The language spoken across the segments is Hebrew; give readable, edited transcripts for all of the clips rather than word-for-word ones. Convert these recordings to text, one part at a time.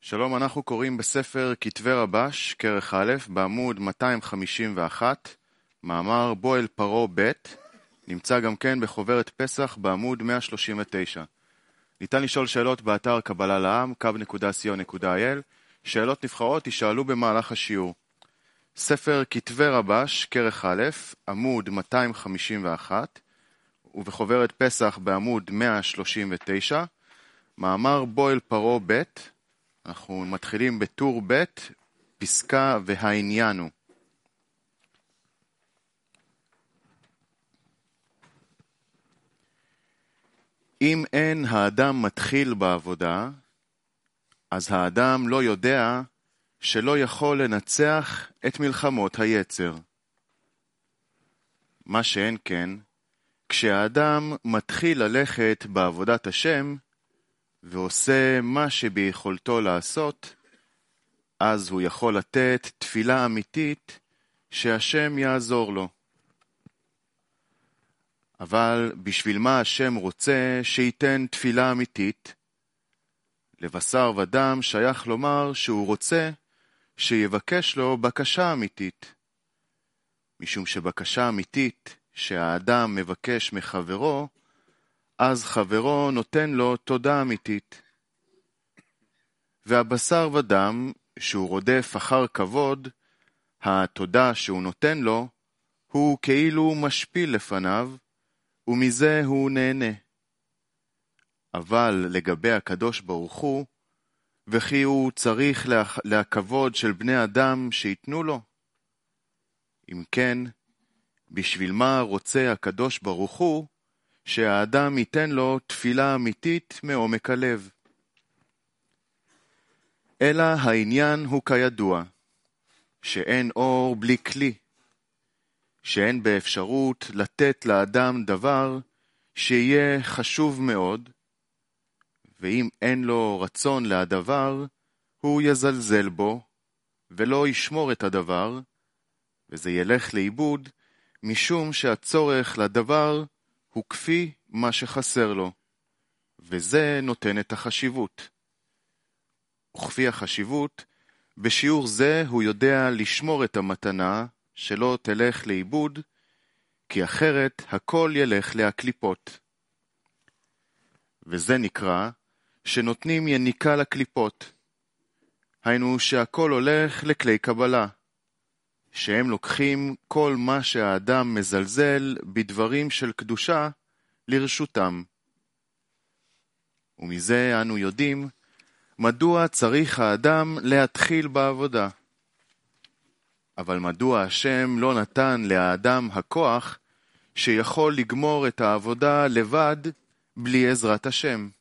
שלום, אנחנו קוראים בספר כתבי רבש, כרך א', בעמוד 251, מאמר בו אל פרעה ב', נמצא גם כן בחוברת פסח בעמוד 139. ניתן לשאול שאלות באתר קבלה לעם, kub.co.il, שאלות נבחרות יישאלו במהלך השיעור. ספר כתבי רבש, כרך א', עמוד 251, ובחוברת פסח בעמוד 139, מאמר בו אל פרעה ב', אנחנו מתחילים בטור ב', פסקה והעניין הוא. אם אין האדם מתחיל בעבודה, אז האדם לא יודע שלא יכול לנצח את מלחמות היצר. מה שאין כן, כשהאדם מתחיל ללכת בעבודת השם, ועושה מה שביכולתו לעשות, אז הוא יכול לתת תפילה אמיתית שהשם יעזור לו. אבל בשביל מה השם רוצה שייתן תפילה אמיתית? לבשר ודם שייך לומר שהוא רוצה שיבקש לו בקשה אמיתית. משום שבקשה אמיתית שהאדם מבקש מחברו, אז חברו נותן לו תודה אמיתית. והבשר ודם, שהוא רודף אחר כבוד, התודה שהוא נותן לו, הוא כאילו משפיל לפניו, ומזה הוא נהנה. אבל לגבי הקדוש ברוך הוא, וכי הוא צריך להכבוד של בני אדם שיתנו לו? אם כן, בשביל מה רוצה הקדוש ברוך הוא, שהאדם ייתן לו תפילה אמיתית מעומק הלב? אלא העניין הוא כידוע, שאין אור בלי כלי, שאין באפשרות לתת לאדם דבר שיהיה חשוב מאוד, ואם אין לו רצון להדבר, הוא יזלזל בו, ולא ישמור את הדבר, וזה ילך לאיבוד, משום שהצורך לדבר הוא כפי מה שחסר לו, וזה נותן את החשיבות. וכפי החשיבות, בשיעור זה הוא יודע לשמור את המתנה שלא תלך לאיבוד, כי אחרת הכל ילך להקליפות. וזה נקרא שנותנים יניקה לקליפות. היינו שהכל הולך לכלי קבלה, שהם לוקחים כל מה שהאדם מזלזל בדברים של קדושה לרשותם. ומזה אנו יודעים מדוע צריך האדם להתחיל בעבודה. אבל מדוע השם לא נתן לאדם הכוח שיכול לגמור את העבודה לבד בלי עזרת השם?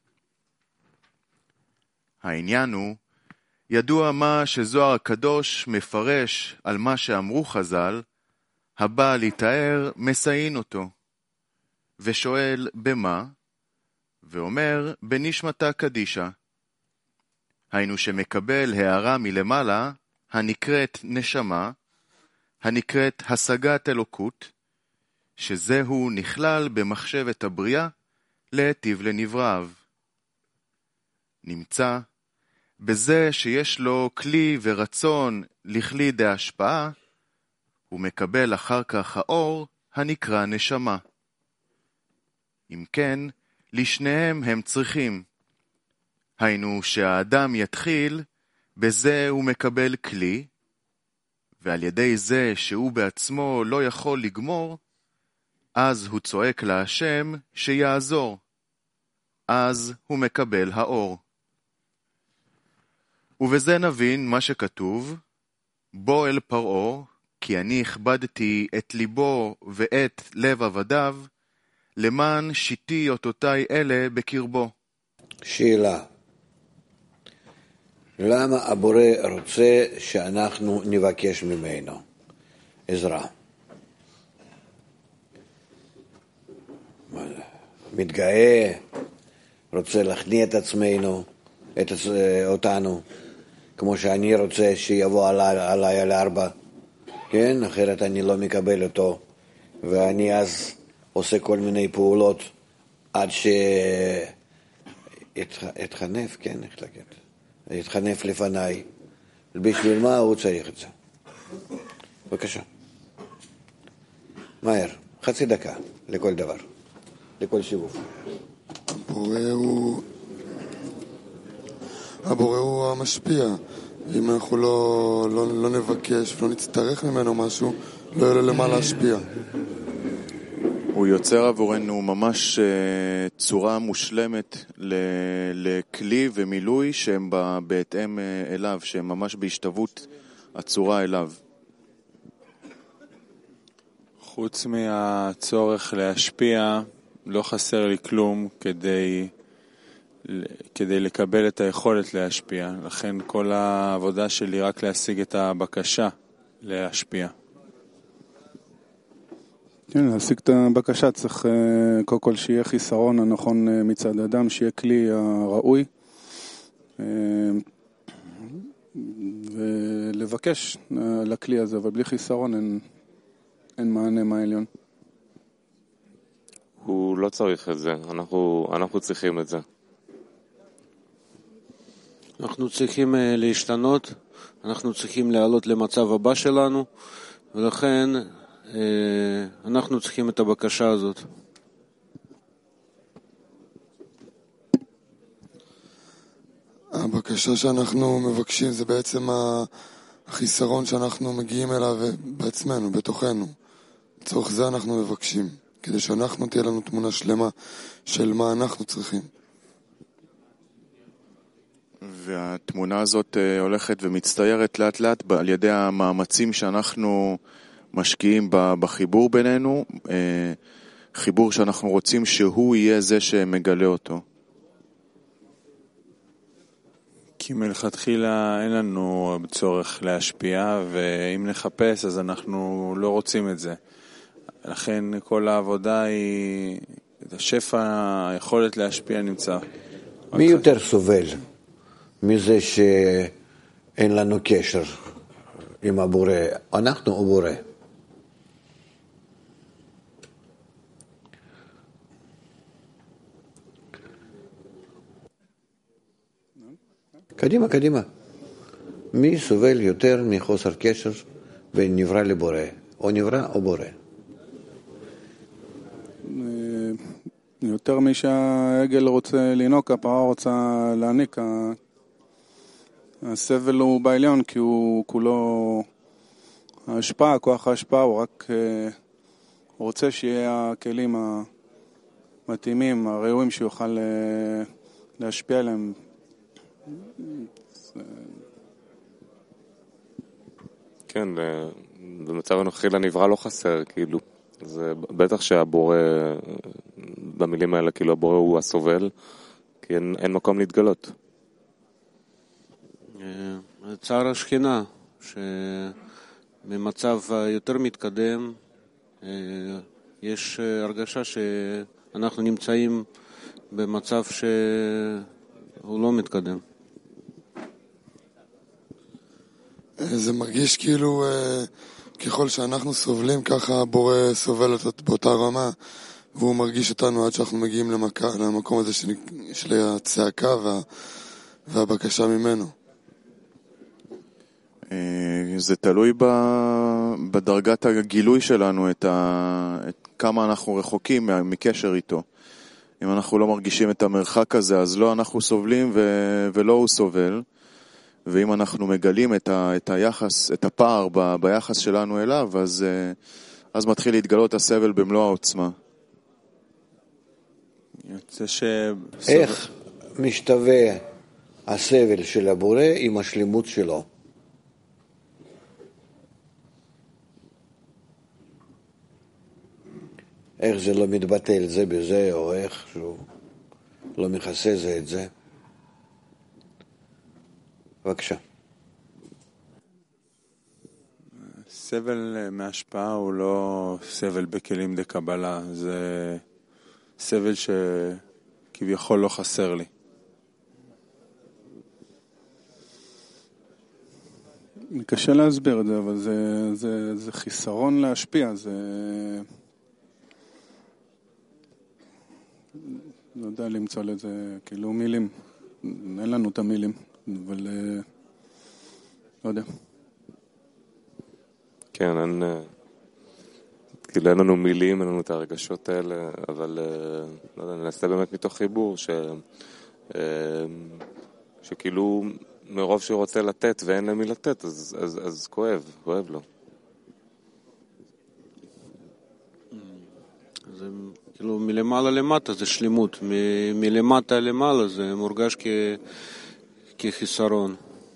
העניין הוא, ידוע מה שזוהר הקדוש מפרש על מה שאמרו חז"ל, הבא לתאר מסעין אותו, ושואל במה, ואומר בנשמתה קדישה. היינו שמקבל הערה מלמעלה, הנקראת נשמה, הנקראת השגת אלוקות, שזהו נכלל במחשבת הבריאה להיטיב לנבראיו. נמצא בזה שיש לו כלי ורצון לכלי דהשפעה, הוא מקבל אחר כך האור הנקרא נשמה. אם כן, לשניהם הם צריכים. היינו שהאדם יתחיל, בזה הוא מקבל כלי, ועל ידי זה שהוא בעצמו לא יכול לגמור, אז הוא צועק להשם שיעזור. אז הוא מקבל האור. ובזה נבין מה שכתוב, בו אל פרעה, כי אני הכבדתי את ליבו ואת לב עבדיו, למען שיתי אותותיי אלה בקרבו. שאלה, למה הבורא רוצה שאנחנו נבקש ממנו עזרה? מתגאה, רוצה להכניע את עצמנו, אותנו, כמו שאני רוצה שיבוא עליי על 4, כן? אחרת אני לא מקבל אותו, ואני אז עושה כל מיני פעולות עד שהתחנף, כן, איך להגיד? להתחנף לפניי. בשביל מה הוא צריך את זה? בבקשה. מהר, חצי דקה לכל דבר, לכל שיבוב. הבורא הוא המשפיע. אם אנחנו לא נבקש ולא נצטרך ממנו משהו, לא יהיה לו למה להשפיע. הוא יוצר עבורנו ממש צורה מושלמת לכלי ומילוי שהם בהתאם אליו, שהם ממש בהשתוות הצורה אליו. חוץ מהצורך להשפיע, לא חסר לי כלום כדי לקבל את היכולת להשפיע. לכן כל העבודה שלי רק להשיג את הבקשה להשפיע. כן, להשיג את הבקשה צריך קודם כל שיהיה חיסרון הנכון מצד אדם, שיהיה כלי הראוי ולבקש לכלי הזה, אבל בלי חיסרון אין מענה מהעליון. הוא לא צריך את זה, אנחנו צריכים את זה. אנחנו צריכים להשתנות, אנחנו צריכים לעלות למצב הבא שלנו, ולכן אנחנו צריכים את הבקשה הזאת. הבקשה שאנחנו מבקשים זה בעצם החיסרון שאנחנו מגיעים אליו בעצמנו, בתוכנו. לצורך זה אנחנו מבקשים, כדי שאנחנו תהיה לנו תמונה שלמה של מה אנחנו צריכים. והתמונה הזאת הולכת ומצטיירת לאט לאט על ידי המאמצים שאנחנו משקיעים בחיבור בינינו, חיבור שאנחנו רוצים שהוא יהיה זה שמגלה אותו. כי מלכתחילה אין לנו צורך להשפיע, ואם נחפש אז אנחנו לא רוצים את זה. לכן כל העבודה היא, השפע, היכולת להשפיע נמצא. מי יותר סובל מזה שאין לנו קשר עם הבורא? אנחנו או בורא? קדימה. מי סובל יותר מחוסר קשר ונברא לבורא? או נברא או בורא? יותר מי שהעגל רוצה לינוק, הפרה רוצה להעניק. הסבל הוא בעליון, כי הוא כולו ההשפעה, כוח ההשפעה, הוא רק רוצה שיהיה הכלים המתאימים, הראויים שיוכל להשפיע עליהם. כן, במצב הנוכחי לנברא לא חסר, כאילו. זה בטח שהבורא, במילים האלה, כאילו הבורא הוא הסובל, כי אין מקום להתגלות. צער השכינה, שבמצב יותר מתקדם, יש הרגשה שאנחנו נמצאים במצב שהוא לא מתקדם. זה מרגיש כאילו ככל שאנחנו סובלים, ככה הבורא סובל באותה רמה, והוא מרגיש אותנו עד שאנחנו מגיעים למקום הזה של הצעקה והבקשה ממנו. זה תלוי בדרגת הגילוי שלנו, כמה אנחנו רחוקים מקשר איתו. אם אנחנו לא מרגישים את המרחק הזה, אז לא אנחנו סובלים ולא הוא סובל. ואם אנחנו מגלים את היחס, את הפער ביחס שלנו אליו, אז מתחיל להתגלות הסבל במלוא העוצמה. איך משתווה הסבל של הבורא עם השלמות שלו? איך זה לא מתבטל זה בזה, או איך שהוא לא מכסה זה את זה? בבקשה. סבל מהשפעה הוא לא סבל בכלים דקבלה, זה סבל שכביכול לא חסר לי. קשה להסביר את זה, אבל זה חיסרון להשפיע, זה לא יודע למצוא לזה כאילו מילים, אין לנו את המילים אבל לא יודע. כן, כאילו אין לנו מילים, אין לנו את הרגשות האלה, אבל לא יודע, נעשה באמת מתוך חיבור שכאילו מרוב שהוא רוצה לתת ואין למי לתת, אז כואב לו. זה כאילו מלמעלה למטה זה שלמות, מלמטה למעלה זה מורגש כחיסרון.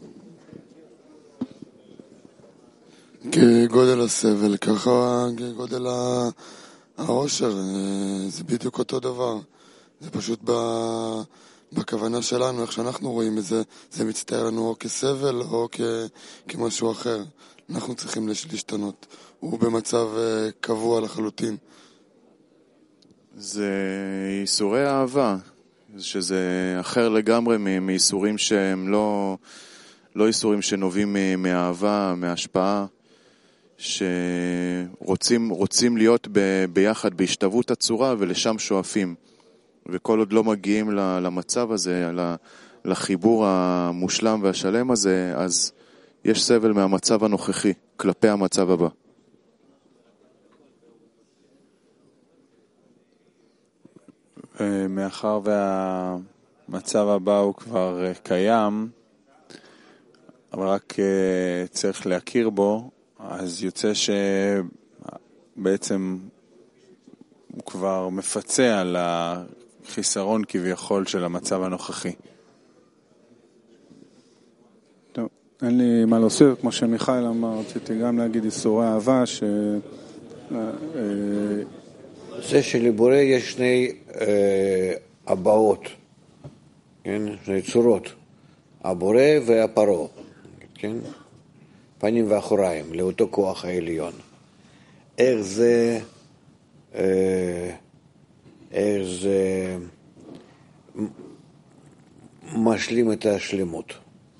כגודל הסבל, ככה גודל העושר, זה בדיוק אותו דבר. זה פשוט בכוונה שלנו, איך שאנחנו רואים את זה, זה מצטער לנו או כסבל או כמשהו אחר. אנחנו צריכים להשתנות. הוא במצב קבוע לחלוטין. זה ייסורי אהבה, שזה אחר לגמרי מייסורים שהם לא ייסורים שנובעים מאהבה, מהשפעה, שרוצים להיות ביחד בהשתוות הצורה ולשם שואפים. וכל עוד לא מגיעים למצב הזה, לחיבור המושלם והשלם הזה, אז יש סבל מהמצב הנוכחי כלפי המצב הבא. מאחר והמצב הבא הוא כבר קיים, אבל רק צריך להכיר בו, אז יוצא שבעצם הוא כבר מפצה על החיסרון כביכול של המצב הנוכחי. טוב, אין לי מה להוסיף, כמו שמיכאל אמר, רציתי גם להגיד איסורי אהבה, זה שלבורא יש שני הבאות, כן? שני צורות, הבורא והפרו, כן? פנים ואחוריים, לאותו כוח העליון. איך זה משלים את השלמות.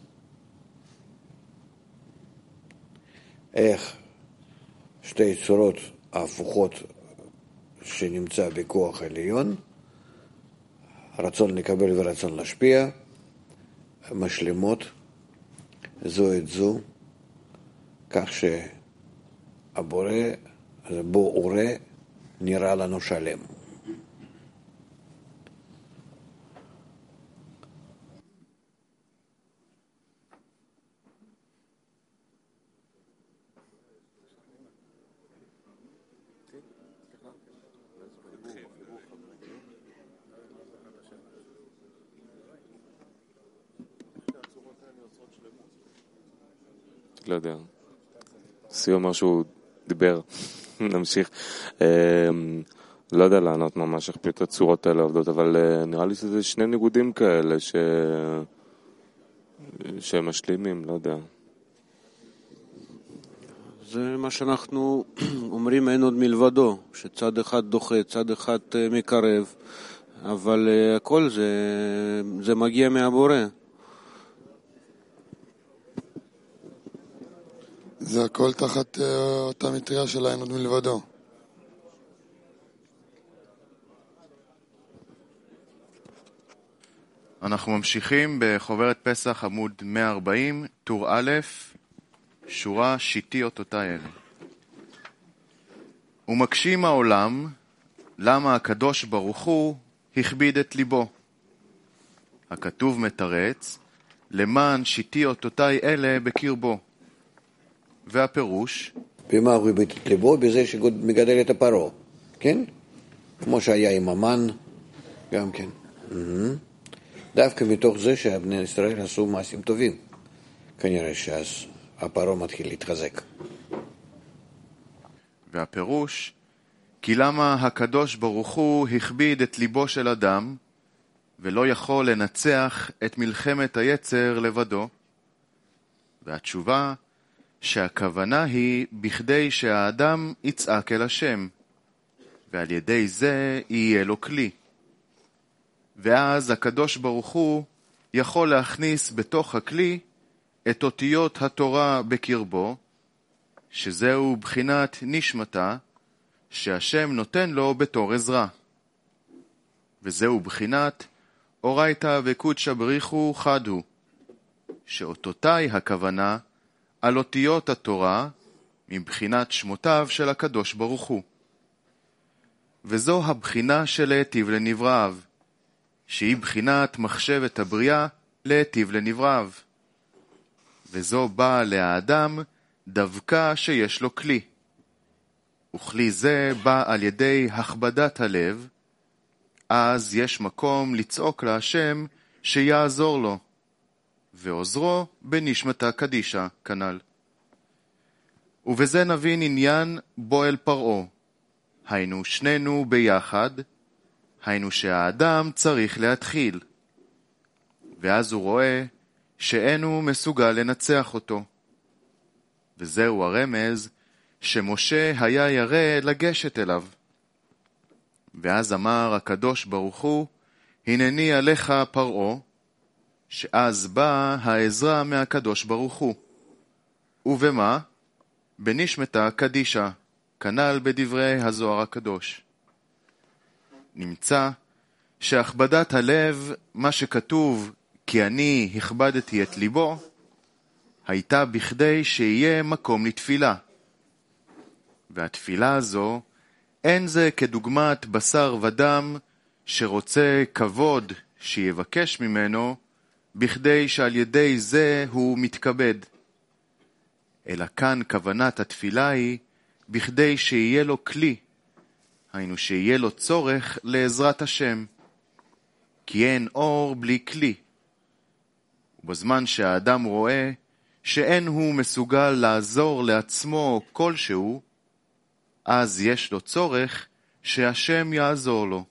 איך שתי צורות ההפוכות שנמצא בכוח העליון, רצון לקבל ורצון להשפיע, משלימות זו את זו, כך שהבורא, בורא נראה לנו שלם. לא יודע. סיום אומר שהוא דיבר. נמשיך. לא יודע לענות ממש איך פשוט הצורות האלה עובדות, אבל נראה לי שזה שני ניגודים כאלה שהם משלימים, לא יודע. זה מה שאנחנו אומרים, אין עוד מלבדו, שצד אחד דוחה, צד אחד מקרב, אבל הכל זה מגיע מהבורא. זה הכל תחת אותה מטריה של אין עוד מלבדו. אנחנו ממשיכים בחוברת פסח עמוד 140, טור א', שורה שיטי אותותה אלה. ומקשים העולם, למה הקדוש ברוך הוא הכביד את ליבו. הכתוב מתרץ, למען שיטי אותותי אלה בקרבו. והפירוש, במה הוא הכביד את ליבו? בזה שמגדל את הפרו, כן? כמו שהיה עם המן, גם כן. דווקא מתוך זה שהבני ישראל עשו מעשים טובים. כנראה שאז הפרו מתחיל להתחזק. והפירוש, כי למה הקדוש ברוך הוא הכביד את ליבו של אדם, ולא יכול לנצח את מלחמת היצר לבדו? והתשובה, שהכוונה היא בכדי שהאדם יצעק אל השם, ועל ידי זה יהיה לו כלי. ואז הקדוש ברוך הוא יכול להכניס בתוך הכלי את אותיות התורה בקרבו, שזהו בחינת נשמתה, שהשם נותן לו בתור עזרה. וזהו בחינת אורייתא וקודשא בריחו חד הוא, שאותותיי הכוונה על אותיות התורה מבחינת שמותיו של הקדוש ברוך הוא. וזו הבחינה של להיטיב לנבראיו, שהיא בחינת מחשבת הבריאה להיטיב לנבראיו. וזו באה לאדם דווקא שיש לו כלי. וכלי זה בא על ידי הכבדת הלב, אז יש מקום לצעוק להשם שיעזור לו, ועוזרו בנשמתה קדישה כנ"ל. ובזה נבין עניין בועל פרעה, היינו שנינו ביחד, היינו שהאדם צריך להתחיל, ואז הוא רואה שאינו מסוגל לנצח אותו. וזהו הרמז שמשה היה ירא לגשת אליו. ואז אמר הקדוש ברוך הוא, הנני עליך פרעה, שאז באה העזרה מהקדוש ברוך הוא. ובמה? בנשמתה קדישה, כנ"ל בדברי הזוהר הקדוש. נמצא שהכבדת הלב, מה שכתוב כי אני הכבדתי את ליבו, הייתה בכדי שיהיה מקום לתפילה. והתפילה הזו, אין זה כדוגמת בשר ודם שרוצה כבוד שיבקש ממנו, בכדי שעל ידי זה הוא מתכבד. אלא כאן כוונת התפילה היא, בכדי שיהיה לו כלי, היינו שיהיה לו צורך לעזרת השם. כי אין אור בלי כלי. ובזמן שהאדם רואה שאין הוא מסוגל לעזור לעצמו כלשהו, אז יש לו צורך שהשם יעזור לו.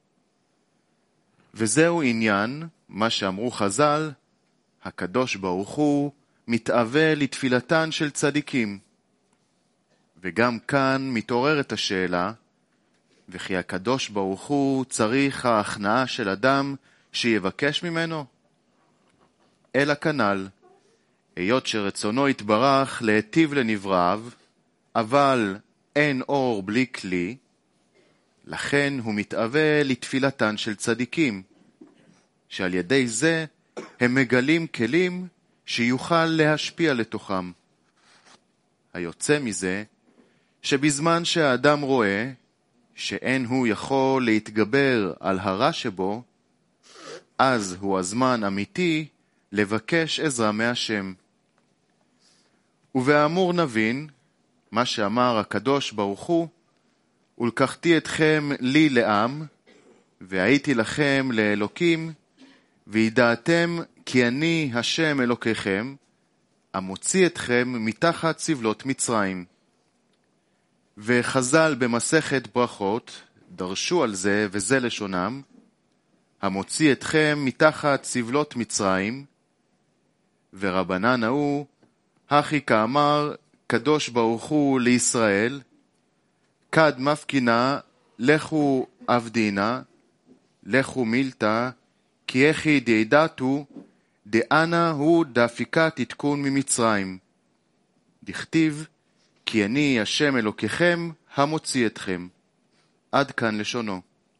וזהו עניין, מה שאמרו חז"ל, הקדוש ברוך הוא מתאווה לתפילתן של צדיקים. וגם כאן מתעוררת השאלה, וכי הקדוש ברוך הוא צריך ההכנעה של אדם שיבקש ממנו? אלא כנ"ל, היות שרצונו יתברך להיטיב לנבראיו, אבל אין אור בלי כלי, לכן הוא מתאווה לתפילתן של צדיקים, שעל ידי זה הם מגלים כלים שיוכל להשפיע לתוכם. היוצא מזה, שבזמן שהאדם רואה שאין הוא יכול להתגבר על הרע שבו, אז הוא הזמן אמיתי לבקש עזרה מהשם. ובאמור נבין מה שאמר הקדוש ברוך הוא, ולקחתי אתכם לי לעם, והייתי לכם לאלוקים, וידעתם כי אני השם אלוקיכם, המוציא אתכם מתחת סבלות מצרים. וחז"ל במסכת ברכות דרשו על זה, וזה לשונם, המוציא אתכם מתחת סבלות מצרים, ורבנן ההוא, הכי כאמר קדוש ברוך הוא לישראל, כד מפקינה, לכו עבדינה, לכו מילתא, כי הכי דעדתו, דאנה הוא דאפיקה תתקון ממצרים. דכתיב, כי אני השם אלוקיכם המוציא אתכם. עד כאן לשונו.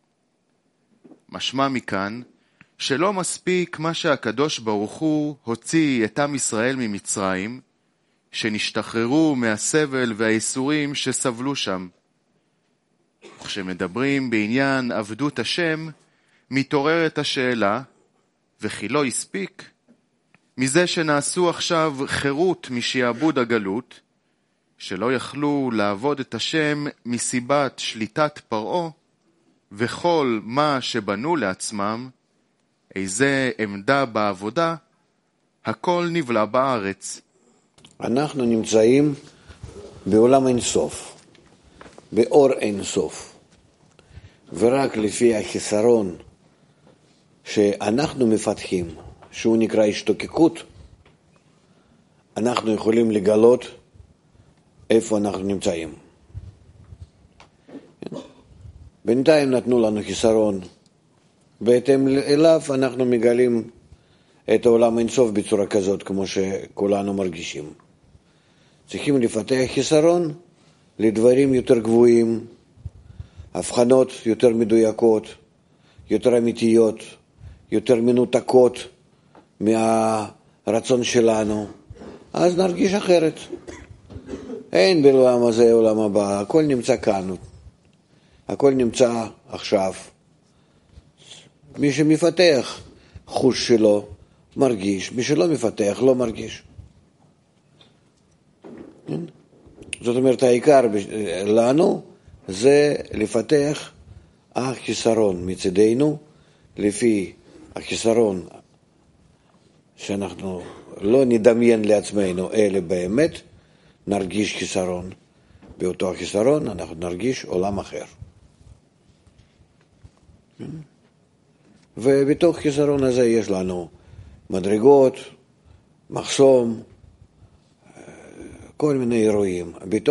משמע מכאן, שלא מספיק מה שהקדוש ברוך הוא הוציא את עם ישראל ממצרים, שנשתחררו מהסבל והאיסורים שסבלו שם. וכשמדברים בעניין עבדות השם, מתעוררת השאלה, וכי לא הספיק, מזה שנעשו עכשיו חירות משעבוד הגלות, שלא יכלו לעבוד את השם מסיבת שליטת פרעה, וכל מה שבנו לעצמם, איזה עמדה בעבודה, הכל נבלע בארץ. אנחנו נמצאים בעולם אינסוף, באור אינסוף, ורק לפי החיסרון שאנחנו מפתחים, שהוא נקרא השתוקקות, אנחנו יכולים לגלות איפה אנחנו נמצאים. בינתיים נתנו לנו חיסרון, בהתאם אליו אנחנו מגלים את העולם אינסוף בצורה כזאת, כמו שכולנו מרגישים. צריכים לפתח חיסרון לדברים יותר גבוהים, הבחנות יותר מדויקות, יותר אמיתיות, יותר מנותקות הרצון שלנו, אז נרגיש אחרת. אין בעולם הזה עולם הבא, הכל נמצא כאן, הכל נמצא עכשיו. מי שמפתח חוש שלו מרגיש, מי שלא מפתח לא מרגיש. זאת אומרת, העיקר לנו זה לפתח החיסרון מצדנו, לפי החיסרון שאנחנו לא נדמיין לעצמנו, אלא באמת נרגיש חיסרון. באותו החיסרון אנחנו נרגיש עולם אחר. ובתוך חיסרון הזה יש לנו מדרגות, מחסום, כל מיני אירועים,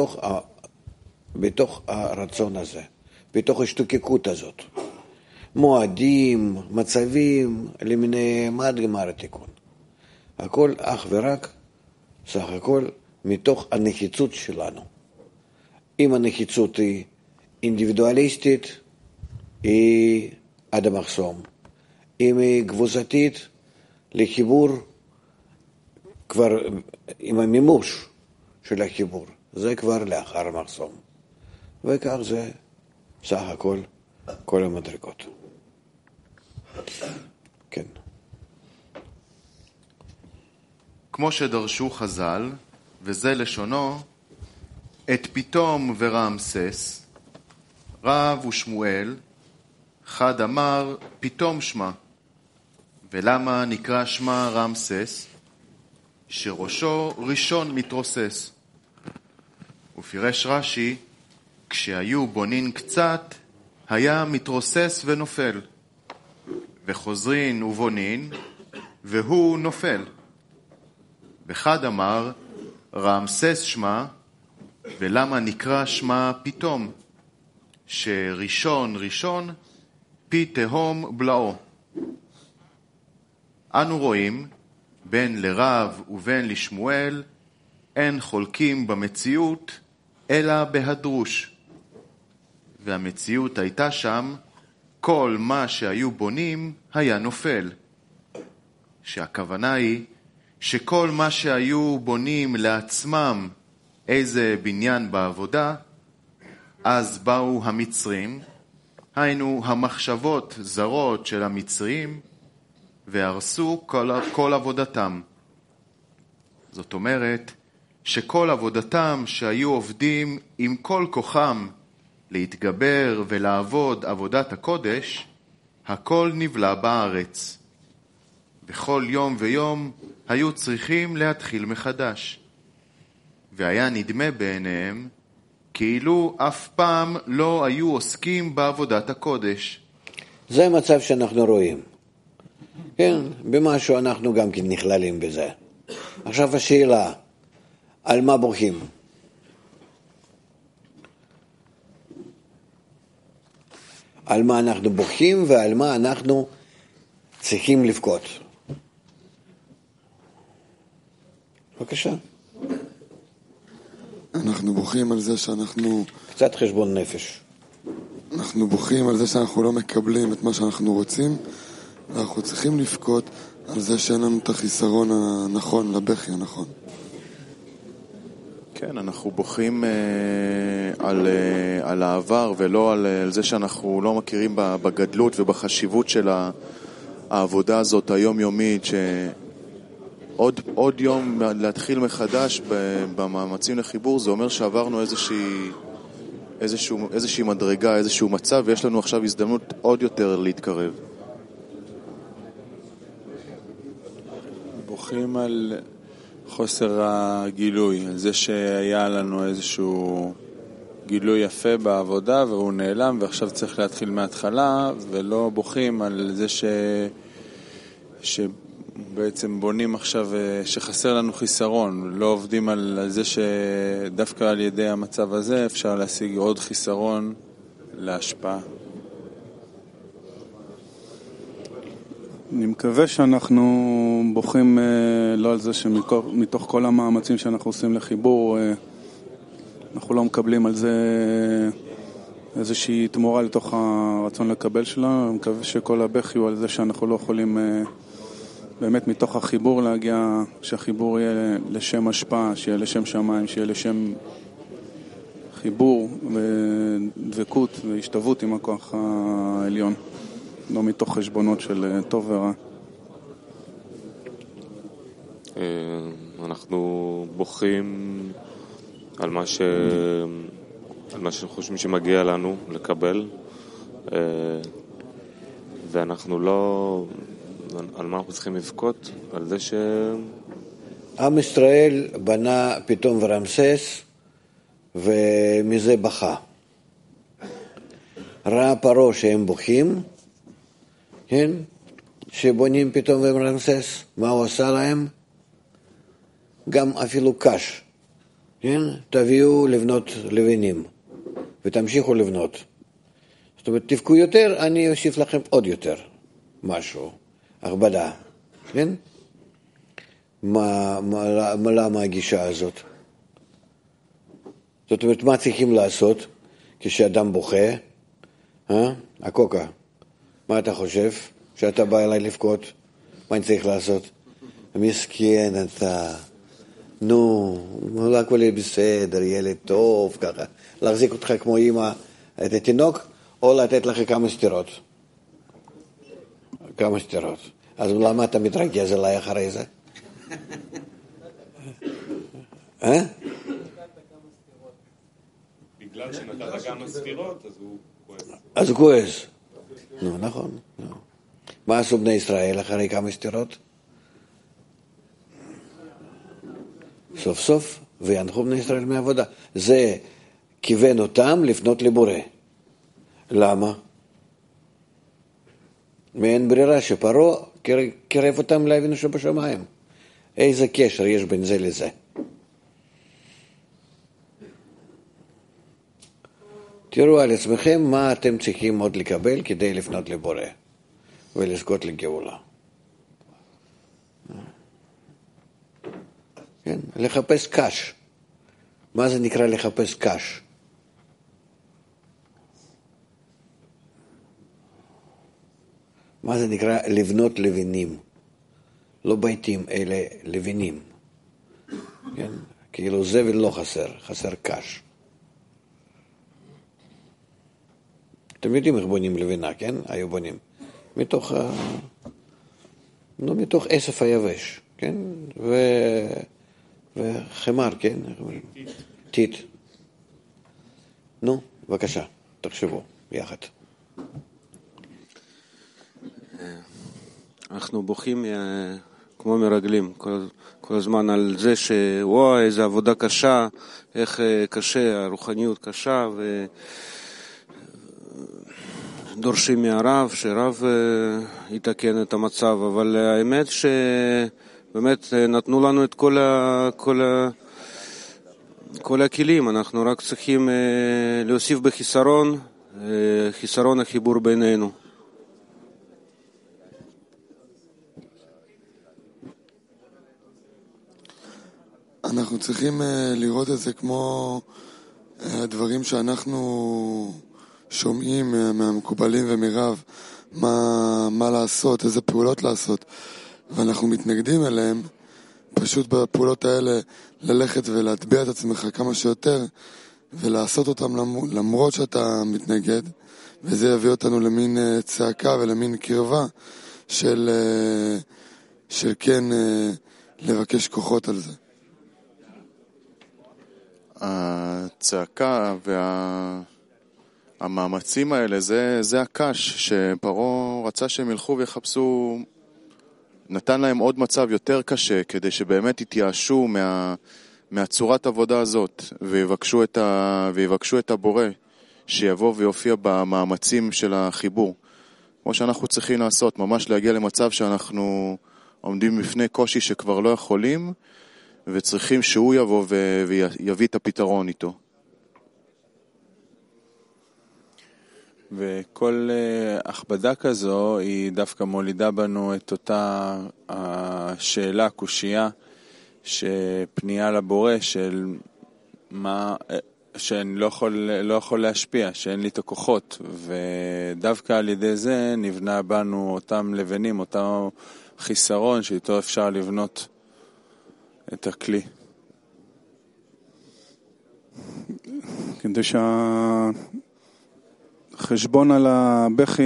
בתוך הרצון הזה, בתוך השתוקקות הזאת. מועדים, מצבים, למיניהם עד גמר התיקון. הכל אך ורק, סך הכל, מתוך הנחיצות שלנו. אם הנחיצות היא אינדיבידואליסטית, היא עד המחסום. אם היא קבוצתית, לחיבור, כבר עם המימוש של החיבור, זה כבר לאחר המחסום. וכך זה סך הכל, כל המדרגות. כן. כמו שדרשו חז"ל, וזה לשונו, את פתאום ורעמסס, רב ושמואל, חד אמר פתאום שמה. ולמה נקרא שמה רעמסס? שראשו ראשון מתרוסס. ופירש רש"י, כשהיו בונין קצת, היה מתרוסס ונופל. וחוזרין ובונין, והוא נופל. וחד אמר, רעמסס שמה, ולמה נקרא שמה פתאום? שראשון ראשון, פי תהום בלעו. אנו רואים, בין לרב ובין לשמואל, אין חולקים במציאות, אלא בהדרוש. והמציאות הייתה שם, כל מה שהיו בונים היה נופל. שהכוונה היא, שכל מה שהיו בונים לעצמם איזה בניין בעבודה, אז באו המצרים, היינו המחשבות זרות של המצרים, והרסו כל עבודתם. זאת אומרת, שכל עבודתם שהיו עובדים עם כל כוחם להתגבר ולעבוד עבודת הקודש, הכל נבלע בארץ. בכל יום ויום היו צריכים להתחיל מחדש. והיה נדמה בעיניהם כאילו אף פעם לא היו עוסקים בעבודת הקודש. זה המצב שאנחנו רואים. כן, במשהו אנחנו גם כן נכללים בזה. עכשיו השאלה, על מה בוכים? על מה אנחנו בוכים ועל מה אנחנו צריכים לבכות. בבקשה. אנחנו בוכים על זה שאנחנו... קצת חשבון נפש. אנחנו בוכים על זה שאנחנו לא מקבלים את מה שאנחנו רוצים, ואנחנו צריכים לבכות על זה שאין לנו את החיסרון הנכון, לבכי הנכון. כן, אנחנו בוכים על העבר ולא על זה שאנחנו לא מכירים בגדלות ובחשיבות של העבודה הזאת היומיומית, שעוד יום להתחיל מחדש במאמצים לחיבור, זה אומר שעברנו איזושהי מדרגה, איזשהו מצב, ויש לנו עכשיו הזדמנות עוד יותר להתקרב. בוכים על חוסר הגילוי, על זה שהיה לנו איזשהו גילוי יפה בעבודה והוא נעלם ועכשיו צריך להתחיל מההתחלה, ולא בוכים על זה שבעצם בונים עכשיו שחסר לנו חיסרון, לא עובדים על זה שדווקא על ידי המצב הזה אפשר להשיג עוד חיסרון להשפעה. אני מקווה שאנחנו בוכים לא על זה שמתוך כל המאמצים שאנחנו עושים לחיבור אנחנו לא מקבלים על זה איזושהי תמורה לתוך הרצון לקבל שלנו. אני מקווה שכל הבכי הוא על זה שאנחנו לא יכולים באמת מתוך החיבור להגיע, שהחיבור יהיה לשם השפעה, שיהיה לשם שמיים, שיהיה לשם חיבור ודבקות והשתוות עם הכוח העליון, לא מתוך חשבונות של טוב ורע. אנחנו בוכים על מה שאנחנו חושבים שמגיע לנו לקבל, ואנחנו לא... על מה אנחנו צריכים לבכות? על זה עם ישראל בנה פיתום ורמסס, ומזה בכה. ראה פרעה שהם בוכים, כן? שבונים פיתום ורמסס, מה הוא עשה להם? גם אפילו קש, כן? תביאו לבנות לבנים, ותמשיכו לבנות. זאת אומרת, תבכו יותר, אני אוסיף לכם עוד יותר משהו, הכבדה, כן? למה הגישה הזאת? זאת אומרת, מה צריכים לעשות כשאדם בוכה? הקוקה, מה אתה חושב? שאתה בא אליי לבכות? מה אני צריך לעשות? מסכן אתה, נו, הכל יהיה בסדר, ילד טוב, ככה. להחזיק אותך כמו אמא, את התינוק, או לתת לך כמה סתירות. כמה סתירות. אז למה אתה מתרגז אליי אחרי זה? בגלל שנתת כמה סתירות, אז הוא כועס. אז הוא כועס. נו, נכון. מה עשו בני ישראל אחרי כמה סתירות? סוף סוף, וינחו בני ישראל מעבודה. זה כיוון אותם לפנות לבורא. למה? מאין ברירה שפרעה קרב אותם לאבינו שבשמיים. איזה קשר יש בין זה לזה? תראו על עצמכם מה אתם צריכים עוד לקבל כדי לפנות לבורא ולזכות לגאולה. כן? לחפש קש. מה זה נקרא לחפש קש? מה זה נקרא לבנות לבינים? לא ביתים, אלה לבינים. כן? כאילו זה ולא חסר, חסר קש. אתם יודעים איך בונים לבינה, כן? היו בונים. מתוך אסף היבש, כן? וחמר, כן? טיט. נו, בבקשה, תחשבו יחד. אנחנו בוכים כמו מרגלים כל הזמן על זה שוואי, איזו עבודה קשה, איך קשה, הרוחניות קשה, ודורשים מהרב, שרב יתקן את המצב, אבל האמת שבאמת נתנו לנו את כל הכלים, אנחנו רק צריכים להוסיף בחיסרון, חיסרון החיבור בינינו. אנחנו צריכים לראות את זה כמו הדברים שאנחנו שומעים מהמקובלים ומרב, מה לעשות, איזה פעולות לעשות, ואנחנו מתנגדים אליהם, פשוט בפעולות האלה ללכת ולהטביע את עצמך כמה שיותר, ולעשות אותם למרות שאתה מתנגד, וזה יביא אותנו למין צעקה ולמין קרבה של כן לבקש כוחות על זה. הצעקה והמאמצים האלה, זה הקש שפרעה רצה שהם ילכו ויחפשו, נתן להם עוד מצב יותר קשה כדי שבאמת יתייאשו מהצורת עבודה הזאת ויבקשו את הבורא שיבוא ויופיע במאמצים של החיבור. כמו שאנחנו צריכים לעשות, ממש להגיע למצב שאנחנו עומדים בפני קושי שכבר לא יכולים, וצריכים שהוא יבוא ויביא את הפתרון איתו. וכל הכבדה כזו היא דווקא מולידה בנו את אותה השאלה, קושייה, שפנייה לבורא של מה, שאני לא יכול להשפיע, שאין לי את הכוחות, ודווקא על ידי זה נבנה בנו אותם לבנים, אותו חיסרון שאיתו אפשר לבנות את הכלי. כדי שהחשבון על הבכי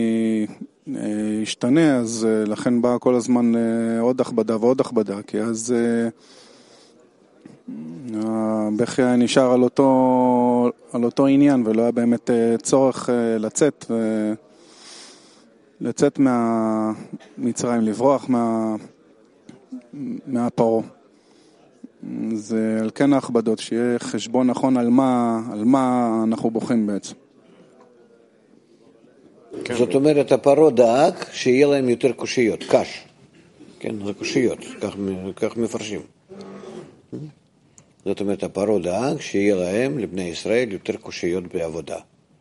ישתנה, אז לכן בא כל הזמן עוד הכבדה ועוד הכבדה, כי אז הבכי נשאר על אותו עניין, ולא היה באמת צורך לצאת מהמצרים, לברוח מהפרעה. זה על כן ההכבדות, שיהיה חשבון נכון על מה אנחנו בוכים בעצם. זאת אומרת, הפרעה דאג שיהיה להם יותר קושיות, קש. כן, זה קושיות, כך מפרשים. זאת אומרת, הפרעה דאג שיהיה להם, לבני ישראל, יותר קושיות בעבודה.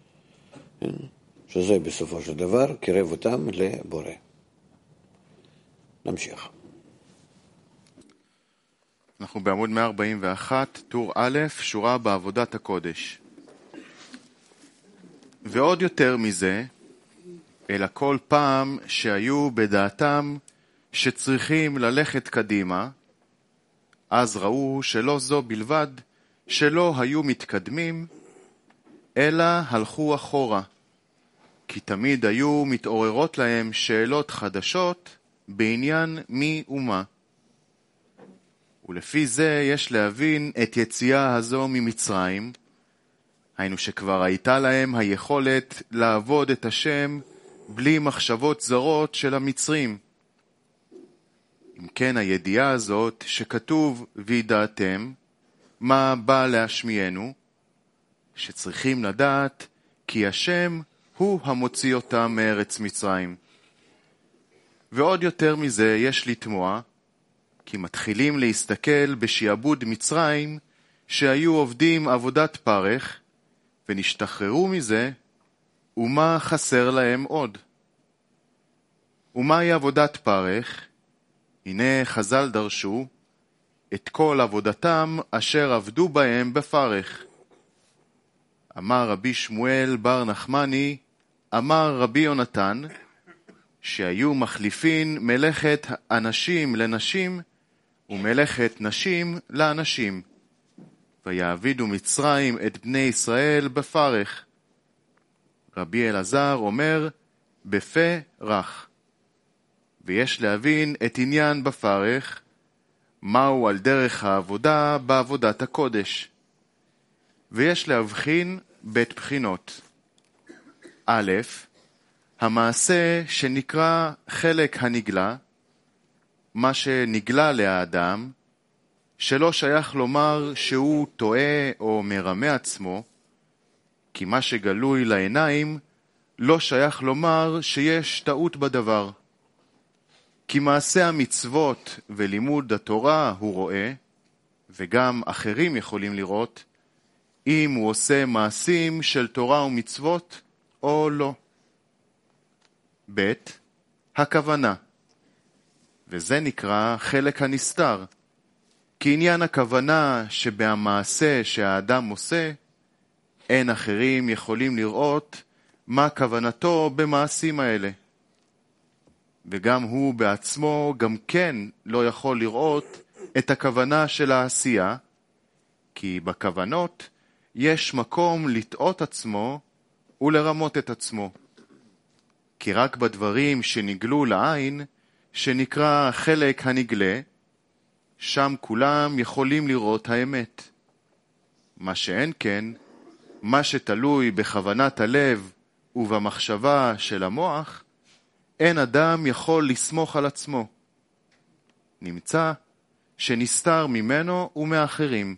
שזה בסופו של דבר קירב אותם לבורא. נמשיך. אנחנו בעמוד 141, טור א', שורה בעבודת הקודש. ועוד יותר מזה, אלא כל פעם שהיו בדעתם שצריכים ללכת קדימה, אז ראו שלא זו בלבד, שלא היו מתקדמים, אלא הלכו אחורה, כי תמיד היו מתעוררות להם שאלות חדשות בעניין מי ומה. ולפי זה יש להבין את יציאה הזו ממצרים, היינו שכבר הייתה להם היכולת לעבוד את השם בלי מחשבות זרות של המצרים. אם כן הידיעה הזאת שכתוב וידעתם, מה בא להשמיענו? שצריכים לדעת כי השם הוא המוציא אותם מארץ מצרים. ועוד יותר מזה יש לתמוע, כי מתחילים להסתכל בשעבוד מצרים שהיו עובדים עבודת פרך, ונשתחררו מזה, ומה חסר להם עוד? ומהי עבודת פרך? הנה חז"ל דרשו את כל עבודתם אשר עבדו בהם בפרך. אמר רבי שמואל בר נחמני, אמר רבי יונתן, שהיו מחליפין מלאכת אנשים לנשים, ומלאכת נשים לאנשים. ויעבידו מצרים את בני ישראל בפרך. רבי אלעזר אומר, בפה רך. ויש להבין את עניין בפרך, מהו על דרך העבודה בעבודת הקודש. ויש להבחין בית בחינות. א', המעשה שנקרא חלק הנגלה, מה שנגלה לאדם, שלא שייך לומר שהוא טועה או מרמה עצמו, כי מה שגלוי לעיניים לא שייך לומר שיש טעות בדבר. כי מעשה המצוות ולימוד התורה הוא רואה, וגם אחרים יכולים לראות, אם הוא עושה מעשים של תורה ומצוות או לא. ב', הכוונה, וזה נקרא חלק הנסתר, כי עניין הכוונה שבמעשה שהאדם עושה, אין אחרים יכולים לראות מה כוונתו במעשים האלה. וגם הוא בעצמו גם כן לא יכול לראות את הכוונה של העשייה, כי בכוונות יש מקום לטעות עצמו ולרמות את עצמו. כי רק בדברים שנגלו לעין, שנקרא חלק הנגלה, שם כולם יכולים לראות האמת. מה שאין כן, מה שתלוי בכוונת הלב ובמחשבה של המוח, אין אדם יכול לסמוך על עצמו. נמצא שנסתר ממנו ומאחרים.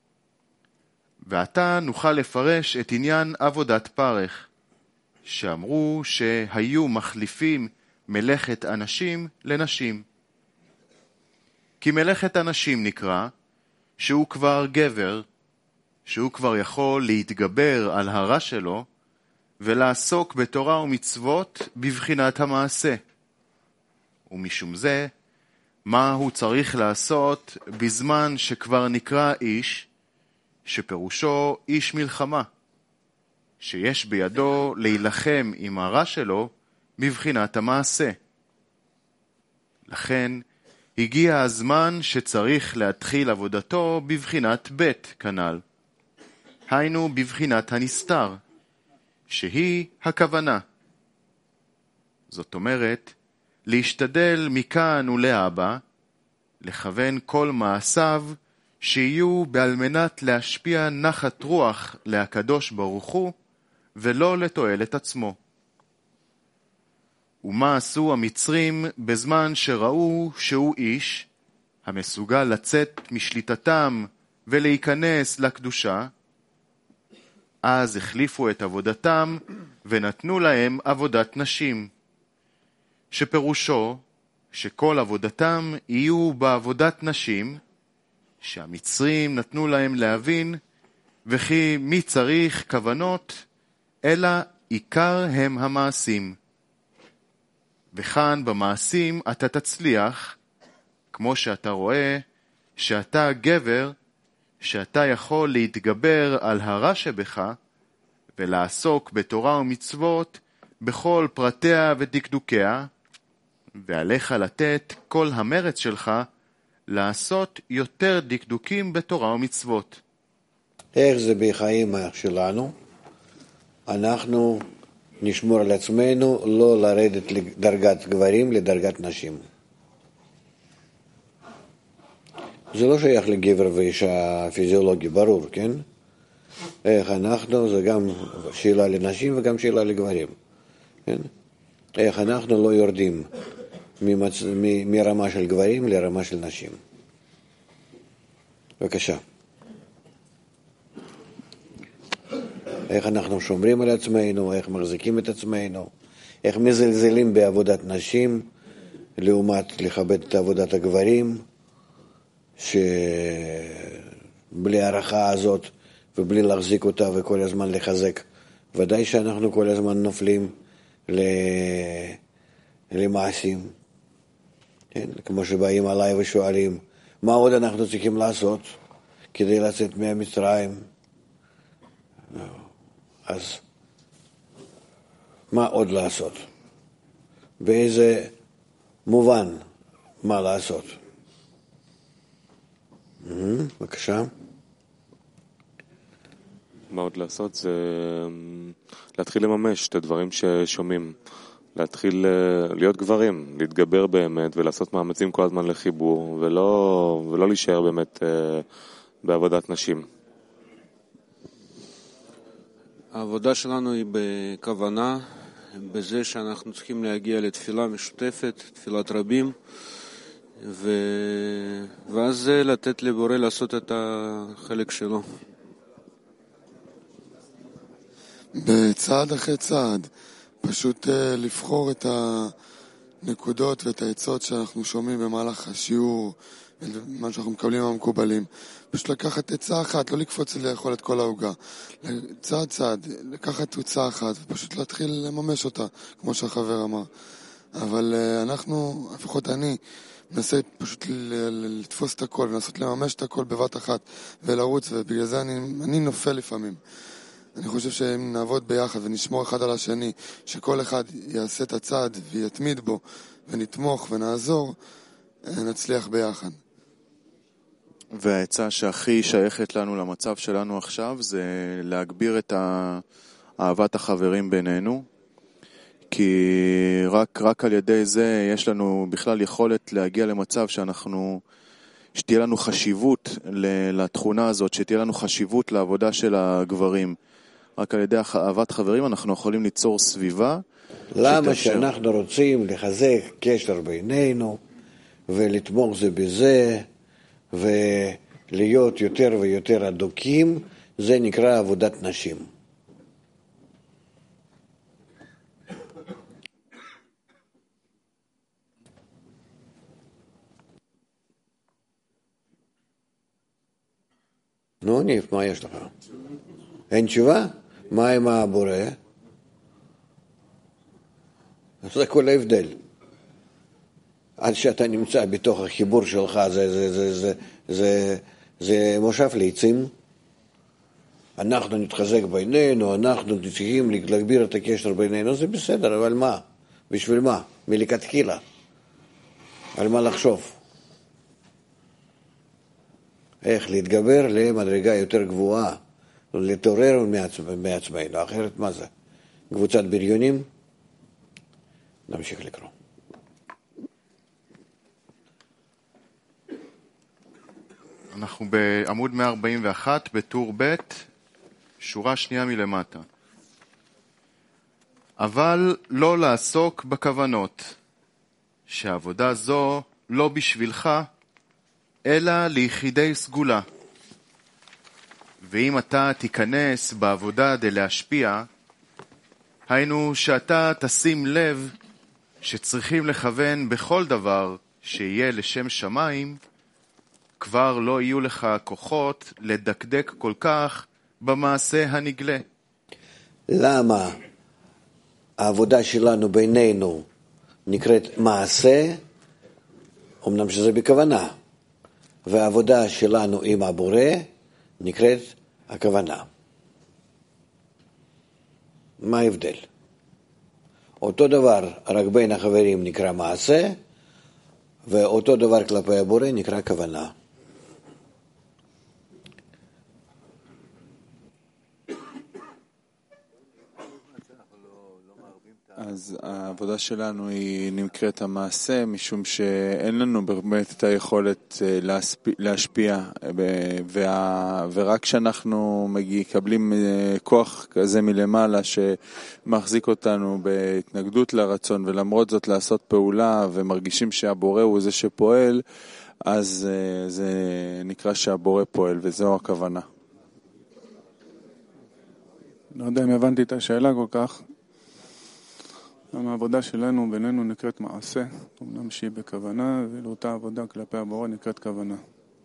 ועתה נוכל לפרש את עניין עבודת פרך, שאמרו שהיו מחליפים מלאכת אנשים לנשים. כי מלאכת אנשים נקרא שהוא כבר גבר, שהוא כבר יכול להתגבר על הרע שלו, ולעסוק בתורה ומצוות בבחינת המעשה. ומשום זה, מה הוא צריך לעשות בזמן שכבר נקרא איש, שפירושו איש מלחמה, שיש בידו להילחם עם הרע שלו בבחינת המעשה. לכן הגיע הזמן שצריך להתחיל עבודתו בבחינת ב' כנ"ל. היינו בבחינת הנסתר, שהיא הכוונה. זאת אומרת, להשתדל מכאן ולהבא, לכוון כל מעשיו שיהיו בעל מנת להשפיע נחת רוח להקדוש ברוך הוא, ולא לתועלת עצמו. ומה עשו המצרים בזמן שראו שהוא איש, המסוגל לצאת משליטתם ולהיכנס לקדושה? אז החליפו את עבודתם ונתנו להם עבודת נשים, שפירושו שכל עבודתם יהיו בעבודת נשים, שהמצרים נתנו להם להבין, וכי מי צריך כוונות, אלא עיקר הם המעשים. וכאן במעשים אתה תצליח, כמו שאתה רואה שאתה גבר, שאתה יכול להתגבר על הרע שבך, ולעסוק בתורה ומצוות בכל פרטיה ודקדוקיה, ועליך לתת כל המרץ שלך לעשות יותר דקדוקים בתורה ומצוות. איך זה בחיים שלנו? אנחנו נשמור על עצמנו לא לרדת לדרגת גברים, לדרגת נשים. זה לא שייך לגבר ואישה פיזיולוגי, ברור, כן? איך אנחנו, זה גם שאלה לנשים וגם שאלה לגברים, כן? איך אנחנו לא יורדים מרמה של גברים לרמה של נשים. בבקשה. איך אנחנו שומרים על עצמנו, איך מחזיקים את עצמנו, איך מזלזלים בעבודת נשים, לעומת לכבד את עבודת הגברים, שבלי הערכה הזאת ובלי להחזיק אותה וכל הזמן לחזק, ודאי שאנחנו כל הזמן נופלים למעשים. כן? כמו שבאים עליי ושואלים, מה עוד אנחנו צריכים לעשות כדי לצאת מהמצרים? אז מה עוד לעשות? באיזה מובן מה לעשות? בבקשה. מה עוד לעשות? זה להתחיל לממש את הדברים ששומעים. להתחיל להיות גברים, להתגבר באמת ולעשות מאמצים כל הזמן לחיבור, ולא להישאר באמת בעבודת נשים. העבודה שלנו היא בכוונה, בזה שאנחנו צריכים להגיע לתפילה משותפת, תפילת רבים, ואז לתת לבורא לעשות את החלק שלו. בצעד אחרי צעד, פשוט לבחור את הנקודות ואת העצות שאנחנו שומעים במהלך השיעור, מה שאנחנו מקבלים מהמקובלים. פשוט לקחת עצה אחת, לא לקפוץ לאכול את כל העוגה. צעד צעד, לקחת עצה אחת ופשוט להתחיל לממש אותה, כמו שהחבר אמר. אבל אנחנו, לפחות אני, מנסה פשוט לתפוס את הכל ולנסות לממש את הכל בבת אחת ולרוץ, ובגלל זה אני נופל לפעמים. אני חושב שאם נעבוד ביחד ונשמור אחד על השני, שכל אחד יעשה את הצעד ויתמיד בו ונתמוך ונעזור, נצליח ביחד. והעצה שהכי שייכת לנו למצב שלנו עכשיו זה להגביר את אהבת החברים בינינו, כי רק על ידי זה יש לנו בכלל יכולת להגיע למצב שתהיה לנו חשיבות לתכונה הזאת, שתהיה לנו חשיבות לעבודה של הגברים. רק על ידי אהבת חברים אנחנו יכולים ליצור סביבה. למה שאנחנו רוצים לחזק קשר בינינו ולתמוך זה בזה ולהיות יותר ויותר אדוקים, זה נקרא עבודת נשים. נו, ניף, מה יש לך? אין תשובה? מה עם הבורא? זה כל ההבדל. עד שאתה נמצא בתוך החיבור שלך, זה מושב לעצים. אנחנו נתחזק בינינו, אנחנו צריכים להגביר את הקשר בינינו, זה בסדר, אבל מה? בשביל מה? מלכתחילה. על מה לחשוב. איך להתגבר למדרגה יותר גבוהה, להתעורר מעצמנו, אחרת מה זה? קבוצת בריונים? נמשיך לקרוא. אנחנו בעמוד 141, בטור ב', שורה שנייה מלמטה. אבל לא לעסוק בכוונות, שעבודה זו לא בשבילך, אלא ליחידי סגולה. ואם אתה תיכנס בעבודה די להשפיע, היינו שאתה תשים לב שצריכים לכוון בכל דבר שיהיה לשם שמיים, כבר לא יהיו לך כוחות לדקדק כל כך במעשה הנגלה. למה העבודה שלנו בינינו נקראת מעשה, אמנם שזה בכוונה, והעבודה שלנו עם הבורא נקראת הכוונה. מה ההבדל? אותו דבר רק בין החברים נקרא מעשה, ואותו דבר כלפי הבורא נקרא כוונה. אז העבודה שלנו היא נקראת המעשה, משום שאין לנו באמת את היכולת להשפיע, ורק כשאנחנו מקבלים כוח כזה מלמעלה שמחזיק אותנו בהתנגדות לרצון, ולמרות זאת לעשות פעולה ומרגישים שהבורא הוא זה שפועל, אז זה נקרא שהבורא פועל, וזו הכוונה. לא יודע אם הבנתי את השאלה כל כך. העבודה שלנו בינינו נקראת מעשה, אמנם שהיא בכוונה, ולאותה עבודה כלפי הבורא נקראת כוונה.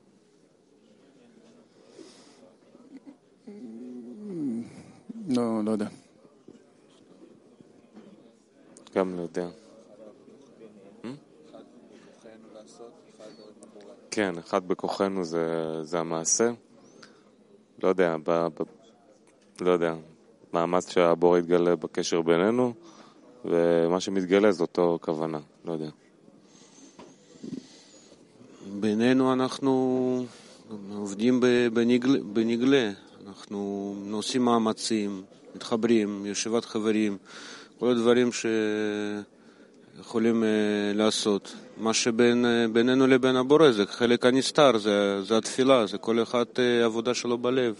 לא יודע. גם לא יודע. כן, אחד בכוחנו זה המעשה. לא יודע, לא יודע. מאמץ שהבורא יתגלה בקשר בינינו, ומה שמתגלה זה אותו כוונה, לא יודע. בינינו אנחנו עובדים בנגלה, אנחנו נושאים מאמצים, מתחברים, ישיבת חברים, כל הדברים שיכולים לעשות. מה שבינינו לבין הבורא זה חלק הנסתר, זה התפילה, זה כל אחד עבודה שלו בלב.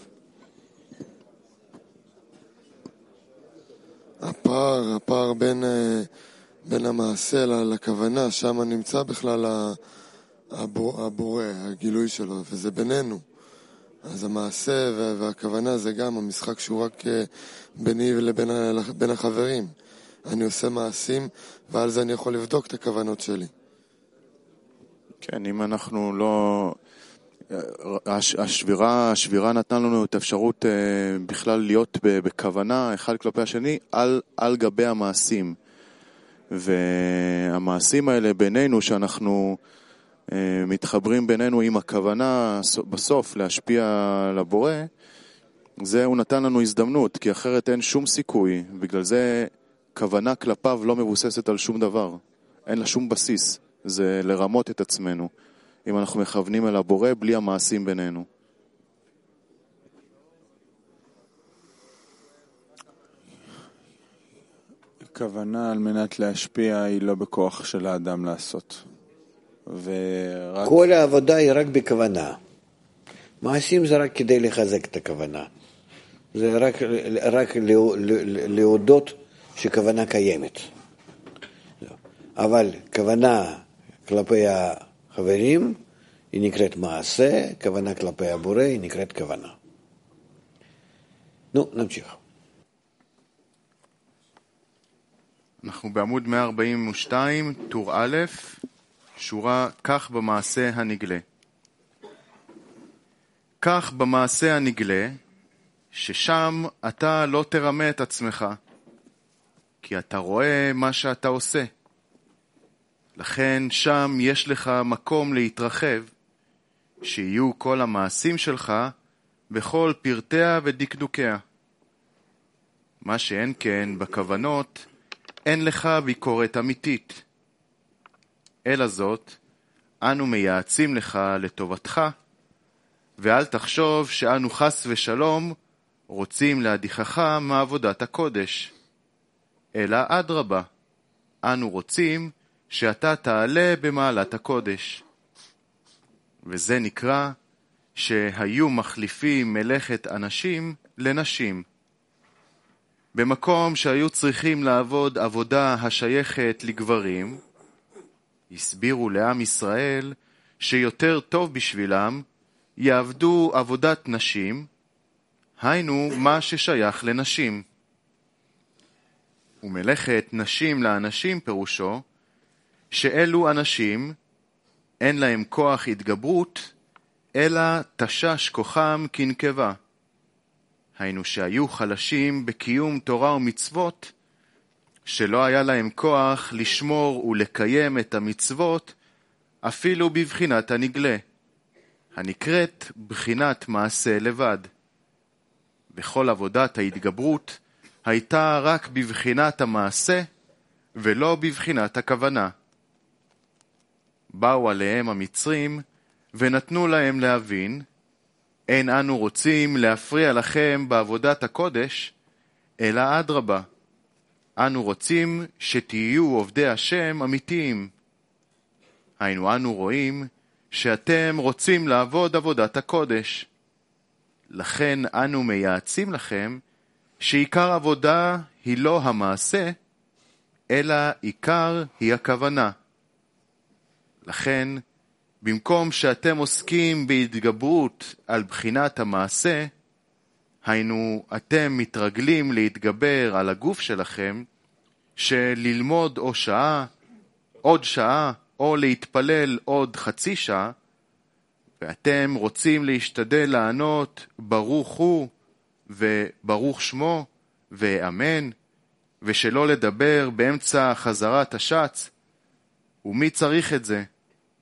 הפער בין המעשה לכוונה, שם נמצא בכלל הבורא, הגילוי שלו, וזה בינינו. אז המעשה והכוונה זה גם המשחק שהוא רק ביני לבין החברים. אני עושה מעשים, ועל זה אני יכול לבדוק את הכוונות שלי. כן, אם אנחנו לא... השבירה נתנה לנו את האפשרות בכלל להיות בכוונה אחד כלפי השני על גבי המעשים. והמעשים האלה בינינו, שאנחנו מתחברים בינינו עם הכוונה בסוף להשפיע על הבורא, זה הוא נתן לנו הזדמנות, כי אחרת אין שום סיכוי. בגלל זה כוונה כלפיו לא מבוססת על שום דבר. אין לה שום בסיס. זה לרמות את עצמנו. אם אנחנו מכוונים אל הבורא בלי המעשים בינינו. כוונה על מנת להשפיע היא לא בכוח של האדם לעשות. כל העבודה היא רק בכוונה. מעשים זה רק כדי לחזק את הכוונה. זה רק להודות שכוונה קיימת. אבל כוונה כלפי החברים היא נקראת מעשה, כוונה כלפי הבורא היא נקראת כוונה. נמשיך. אנחנו בעמוד 142, טור א', שורה כך במעשה הנגלה. כך במעשה הנגלה, ששם אתה לא תרמה את עצמך, כי אתה רואה מה שאתה עושה. לכן שם יש לך מקום להתרחב, שיהיו כל המעשים שלך בכל פרטיה ודקדוקיה. מה שאין כן בכוונות, אין לך ביקורת אמיתית. אלא זאת, אנו מייעצים לך לטובתך, ואל תחשוב שאנו חס ושלום רוצים להדיחך מעבודת הקודש. אלא אדרבה, אנו רוצים שאתה תעלה במעלת הקודש. וזה נקרא שהיו מחליפים מלאכת אנשים לנשים. במקום שהיו צריכים לעבוד עבודה השייכת לגברים, הסבירו לעם ישראל שיותר טוב בשבילם יעבדו עבודת נשים, היינו מה ששייך לנשים. ומלאכת נשים לאנשים פירושו שאלו אנשים אין להם כוח התגברות, אלא תשש כוחם כנקבה. היינו שהיו חלשים בקיום תורה ומצוות, שלא היה להם כוח לשמור ולקיים את המצוות, אפילו בבחינת הנגלה, הנקראת בחינת מעשה לבד. בכל עבודת ההתגברות הייתה רק בבחינת המעשה, ולא בבחינת הכוונה. באו עליהם המצרים, ונתנו להם להבין, אין אנו רוצים להפריע לכם בעבודת הקודש, אלא אדרבה, אנו רוצים שתהיו עובדי השם אמיתיים. היינו אנו רואים שאתם רוצים לעבוד עבודת הקודש. לכן אנו מייעצים לכם שעיקר עבודה היא לא המעשה, אלא עיקר היא הכוונה. לכן, במקום שאתם עוסקים בהתגברות על בחינת המעשה, היינו אתם מתרגלים להתגבר על הגוף שלכם, שללמוד עוד שעה, או להתפלל עוד חצי שעה, ואתם רוצים להשתדל לענות ברוך הוא וברוך שמו ואמן, ושלא לדבר באמצע חזרת השץ, ומי צריך את זה?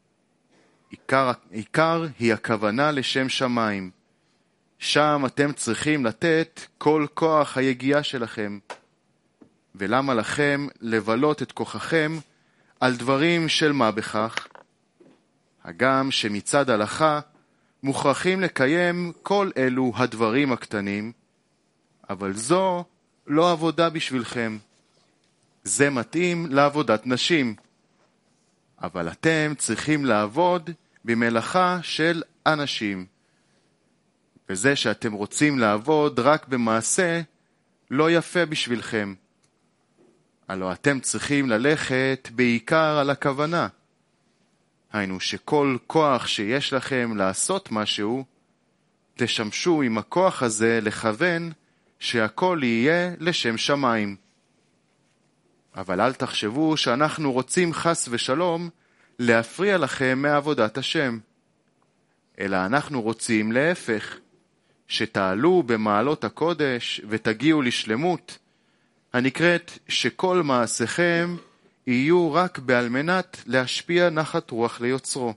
עיקר היא הכוונה לשם שמיים. שם אתם צריכים לתת כל כוח היגיעה שלכם. ולמה לכם לבלות את כוחכם על דברים של מה בכך? הגם שמצד הלכה מוכרחים לקיים כל אלו הדברים הקטנים, אבל זו לא עבודה בשבילכם. זה מתאים לעבודת נשים. אבל אתם צריכים לעבוד במלאכה של אנשים. וזה שאתם רוצים לעבוד רק במעשה, לא יפה בשבילכם. הלא אתם צריכים ללכת בעיקר על הכוונה. היינו שכל כוח שיש לכם לעשות משהו, תשמשו עם הכוח הזה לכוון שהכל יהיה לשם שמיים. אבל אל תחשבו שאנחנו רוצים חס ושלום להפריע לכם מעבודת השם. אלא אנחנו רוצים להפך, שתעלו במעלות הקודש ותגיעו לשלמות, הנקראת שכל מעשיכם יהיו רק בעל מנת להשפיע נחת רוח ליוצרו.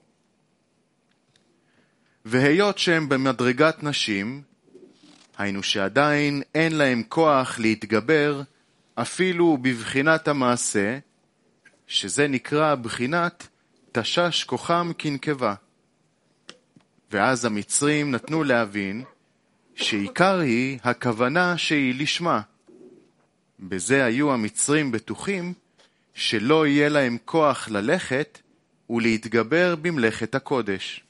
והיות שהם במדרגת נשים, היינו שעדיין אין להם כוח להתגבר אפילו בבחינת המעשה, שזה נקרא בחינת תשש כוחם כנקבה. ואז המצרים נתנו להבין שעיקר היא הכוונה שהיא לשמה. בזה היו המצרים בטוחים שלא יהיה להם כוח ללכת ולהתגבר במלאכת הקודש.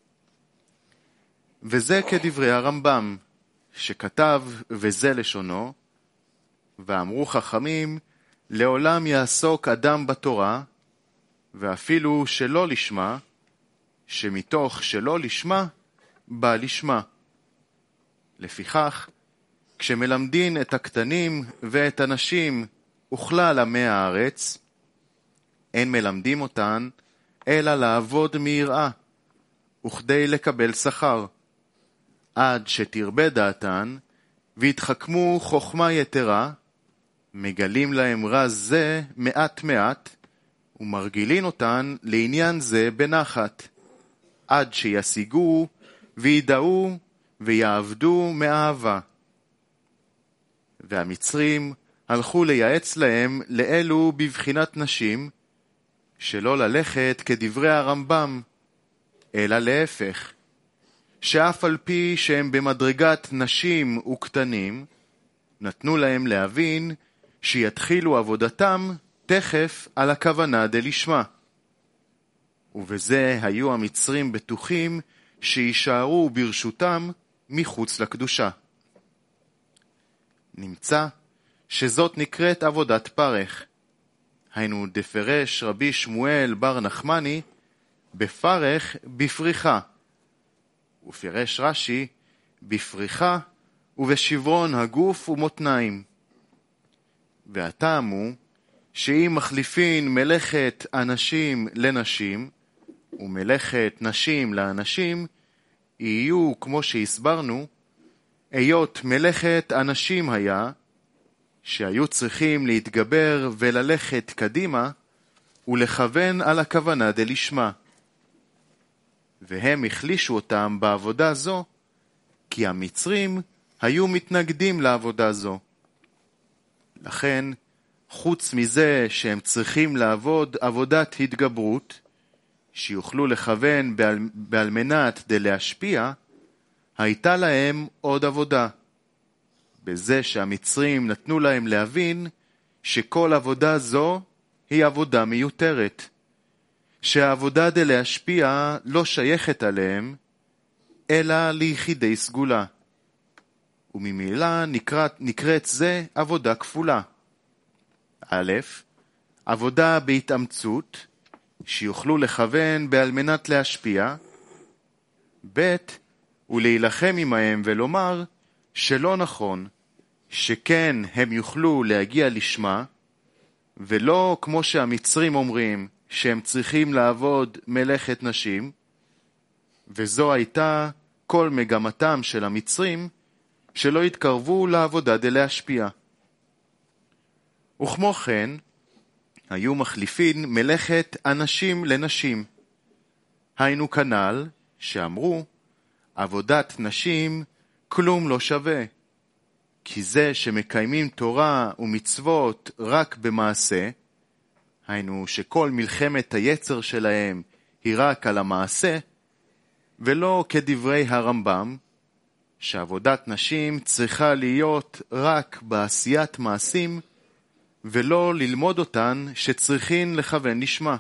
וזה כדברי הרמב"ם, שכתב וזה לשונו, ואמרו חכמים, לעולם יעסוק אדם בתורה, ואפילו שלא לשמה, שמתוך שלא לשמה, בא לשמה. לפיכך, כשמלמדין את הקטנים ואת הנשים וכלל עמי הארץ, אין מלמדים אותן אלא לעבוד מיראה, וכדי לקבל שכר, עד שתרבה דעתן, והתחכמו חוכמה יתרה, מגלים להם רז זה מעט מעט, ומרגילין אותן לעניין זה בנחת, עד שישיגו וידעו ויעבדו מאהבה. והמצרים הלכו לייעץ להם לאלו בבחינת נשים, שלא ללכת כדברי הרמב"ם, אלא להפך, שאף על פי שהם במדרגת נשים וקטנים, נתנו להם להבין שיתחילו עבודתם תכף על הכוונה דלשמה. ובזה היו המצרים בטוחים שישארו ברשותם מחוץ לקדושה. נמצא שזאת נקראת עבודת פרך. היינו דפרש רבי שמואל בר נחמני בפרך בפריחה, ופירש רש"י בפריחה ובשברון הגוף ומותניים. והטעם הוא שאם מחליפין מלאכת אנשים לנשים ומלאכת נשים לאנשים, יהיו, כמו שהסברנו, היות מלאכת אנשים היה שהיו צריכים להתגבר וללכת קדימה ולכוון על הכוונה דלשמה. והם החלישו אותם בעבודה זו, כי המצרים היו מתנגדים לעבודה זו. לכן, חוץ מזה שהם צריכים לעבוד עבודת התגברות, שיוכלו לכוון בעל מנת דלהשפיע, הייתה להם עוד עבודה. בזה שהמצרים נתנו להם להבין שכל עבודה זו היא עבודה מיותרת, שהעבודה דלהשפיע לא שייכת עליהם, אלא ליחידי סגולה. וממילא נקראת זה עבודה כפולה. א', עבודה בהתאמצות, שיוכלו לכוון בעל מנת להשפיע. ב', ולהילחם עמהם ולומר שלא נכון, שכן הם יוכלו להגיע לשמה, ולא כמו שהמצרים אומרים שהם צריכים לעבוד מלאכת נשים, וזו הייתה כל מגמתם של המצרים, שלא התקרבו לעבודה דלהשפיע. וכמו כן, היו מחליפין מלאכת אנשים לנשים. היינו כנ"ל שאמרו, עבודת נשים כלום לא שווה, כי זה שמקיימים תורה ומצוות רק במעשה, היינו שכל מלחמת היצר שלהם היא רק על המעשה, ולא כדברי הרמב"ם, שעבודת נשים צריכה להיות רק בעשיית מעשים, ולא ללמוד אותן שצריכין לכוון לשמה.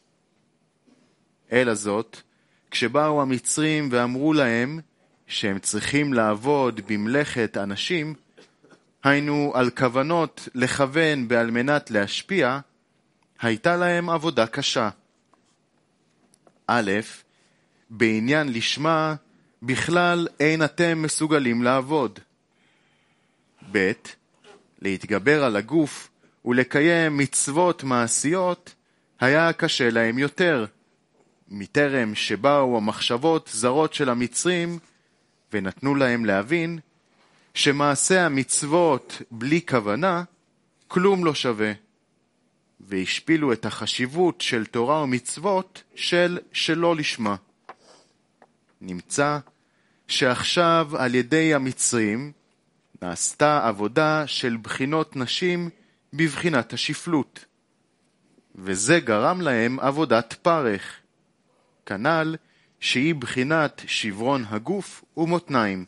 אלא זאת, כשבאו המצרים ואמרו להם שהם צריכים לעבוד במלאכת אנשים, היינו על כוונות לכוון בעל מנת להשפיע, הייתה להם עבודה קשה. א', בעניין לשמה בכלל אין אתם מסוגלים לעבוד. ב', להתגבר על הגוף ולקיים מצוות מעשיות היה קשה להם יותר, מטרם שבאו המחשבות זרות של המצרים ונתנו להם להבין שמעשה המצוות בלי כוונה כלום לא שווה, והשפילו את החשיבות של תורה ומצוות שלא לשמה. נמצא שעכשיו על ידי המצרים נעשתה עבודה של בחינות נשים בבחינת השפלות, וזה גרם להם עבודת פרך, כנ"ל שהיא בחינת שברון הגוף ומותניים.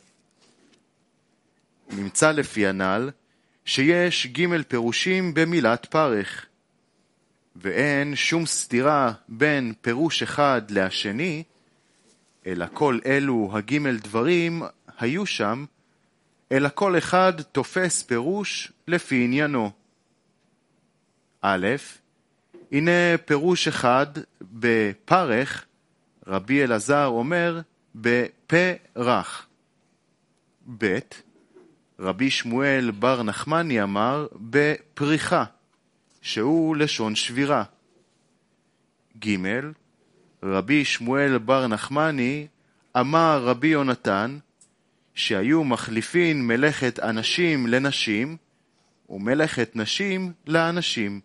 נמצא לפי הנ"ל שיש ג' פירושים במילת פרך, ואין שום סתירה בין פירוש אחד לשני, אלא כל אלו הג' דברים היו שם, אלא כל אחד תופס פירוש לפי עניינו. א', הנה פירוש אחד בפרך, רבי אלעזר אומר בפרח. ב', רבי שמואל בר נחמני אמר בפריחה, שהוא לשון שבירה. ג', רבי שמואל בר נחמני אמר רבי יונתן שהיו מחליפין מלאכת אנשים לנשים ומלאכת נשים לאנשים.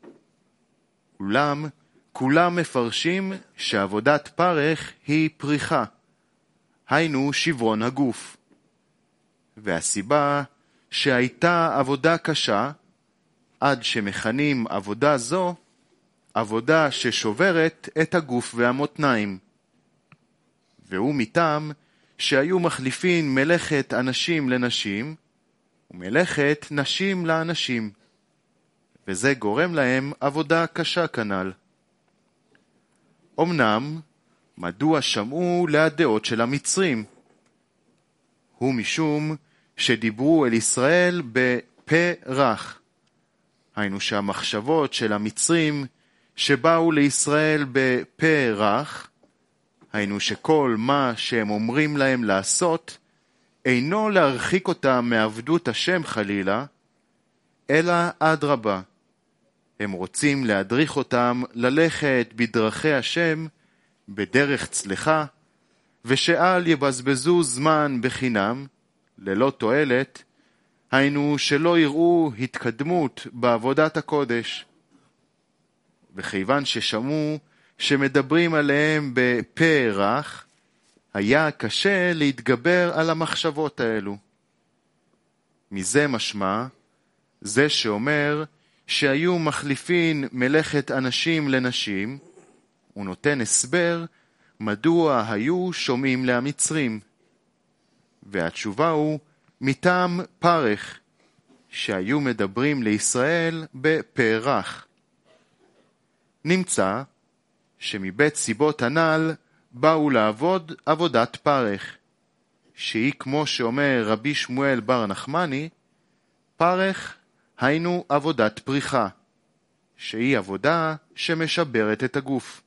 אולם כולם מפרשים שעבודת פרך היא פריחה, היינו שברון הגוף. והסיבה שהייתה עבודה קשה, עד שמכנים עבודה זו, עבודה ששוברת את הגוף והמותניים. והוא מטעם שהיו מחליפין מלאכת אנשים לנשים, ומלאכת נשים לאנשים, וזה גורם להם עבודה קשה כנ"ל. אמנם, מדוע שמעו להדעות של המצרים? הוא משום שדיברו אל ישראל בפה רך. היינו שהמחשבות של המצרים שבאו לישראל בפה רך, היינו שכל מה שהם אומרים להם לעשות, אינו להרחיק אותם מעבדות השם חלילה, אלא אדרבה. הם רוצים להדריך אותם ללכת בדרכי השם בדרך צלחה, ושאל יבזבזו זמן בחינם, ללא תועלת, היינו שלא יראו התקדמות בעבודת הקודש. וכיוון ששמעו שמדברים עליהם בפה רך, היה קשה להתגבר על המחשבות האלו. מזה משמע, זה שאומר שהיו מחליפין מלאכת אנשים לנשים, הוא נותן הסבר מדוע היו שומעים להמצרים. והתשובה הוא מטעם פרך, שהיו מדברים לישראל בפה רך. נמצא שמבית סיבות הנ"ל באו לעבוד עבודת פרך, שהיא כמו שאומר רבי שמואל בר נחמני, פרך היינו עבודת פריחה, שהיא עבודה שמשברת את הגוף.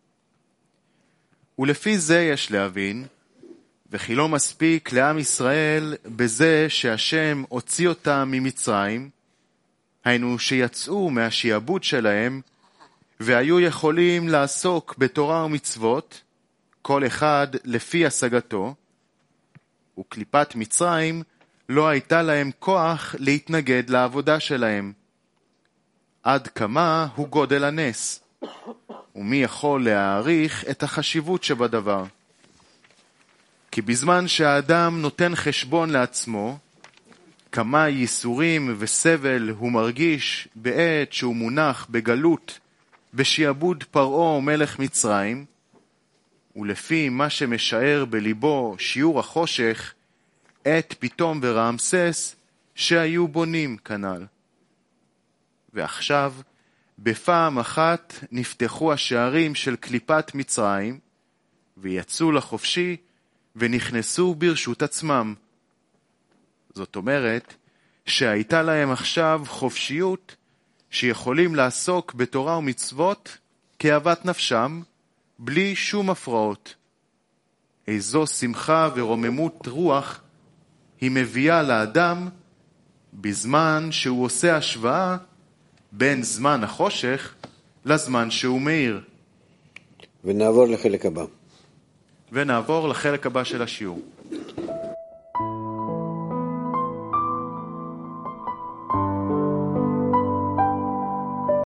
ולפי זה יש להבין, וכי לא מספיק לעם ישראל בזה שהשם הוציא אותם ממצרים, היינו שיצאו מהשיעבוד שלהם, והיו יכולים לעסוק בתורה ומצוות, כל אחד לפי השגתו, וקליפת מצרים לא הייתה להם כוח להתנגד לעבודה שלהם. עד כמה הוא גודל הנס, ומי יכול להעריך את החשיבות שבדבר. כי בזמן שהאדם נותן חשבון לעצמו, כמה ייסורים וסבל הוא מרגיש בעת שהוא מונח בגלות בשיעבוד פרעה מלך מצרים, ולפי מה שמשער בליבו שיעור החושך, את פתאום ורעמסס שהיו בונים כנ"ל. ועכשיו, בפעם אחת נפתחו השערים של קליפת מצרים, ויצאו לחופשי ונכנסו ברשות עצמם. זאת אומרת שהייתה להם עכשיו חופשיות שיכולים לעסוק בתורה ומצוות כאוות נפשם, בלי שום הפרעות. איזו שמחה ורוממות רוח היא מביאה לאדם בזמן שהוא עושה השוואה בין זמן החושך לזמן שהוא מאיר. ונעבור לחלק הבא. ונעבור לחלק הבא של השיעור.